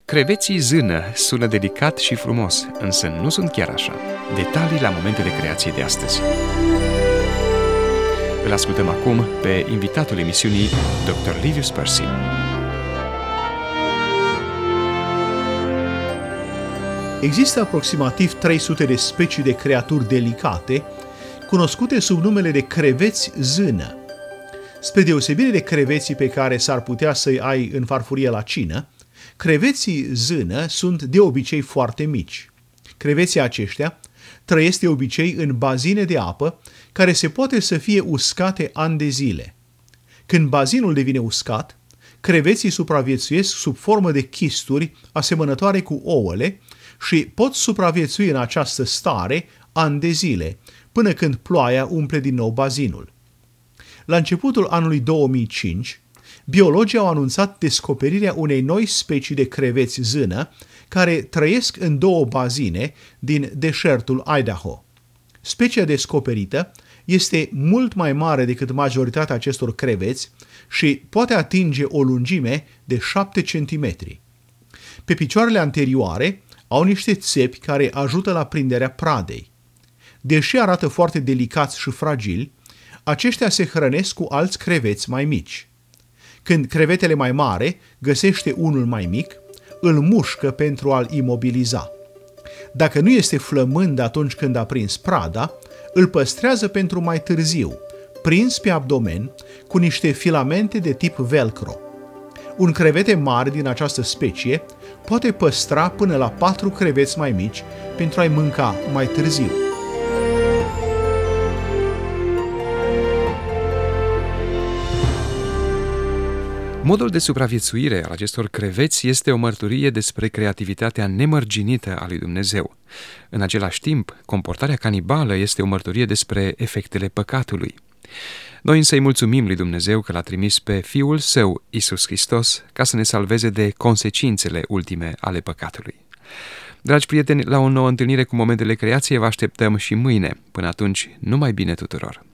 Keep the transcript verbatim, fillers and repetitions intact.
Creveții zână sună delicat și frumos, însă nu sunt chiar așa. Detalii la momentul de creație de astăzi. Îl ascultăm acum pe invitatul emisiunii, doctor Livius Percy. Există aproximativ trei sute de specii de creaturi delicate, cunoscute sub numele de creveți zână. Spre deosebire de creveții pe care s-ar putea să-i ai în farfurie la cină, creveții zână sunt de obicei foarte mici. Creveții aceștia trăiesc de obicei în bazine de apă care se poate să fie uscate ani de zile. Când bazinul devine uscat, creveții supraviețuiesc sub formă de chisturi asemănătoare cu ouăle și pot supraviețui în această stare ani de zile, până când ploaia umple din nou bazinul. La începutul anului două mii cinci, biologii au anunțat descoperirea unei noi specii de creveți zână care trăiesc în două bazine din deșertul Idaho. Specia descoperită este mult mai mare decât majoritatea acestor creveți și poate atinge o lungime de șapte centimetri. Pe picioarele anterioare au niște țepi care ajută la prinderea pradei. Deși arată foarte delicați și fragili, aceștia se hrănesc cu alți creveți mai mici. Când crevetele mai mare găsește unul mai mic, îl mușcă pentru a-l imobiliza. Dacă nu este flămând atunci când a prins prada, îl păstrează pentru mai târziu, prins pe abdomen cu niște filamente de tip velcro. Un crevete mare din această specie poate păstra până la patru creveți mai mici pentru a-i mânca mai târziu. Modul de supraviețuire al acestor creveți este o mărturie despre creativitatea nemărginită a lui Dumnezeu. În același timp, comportarea canibală este o mărturie despre efectele păcatului. Noi însă îi mulțumim lui Dumnezeu că l-a trimis pe Fiul Său, Iisus Hristos, ca să ne salveze de consecințele ultime ale păcatului. Dragi prieteni, la o nouă întâlnire cu Momentele Creației vă așteptăm și mâine. Până atunci, numai bine tuturor!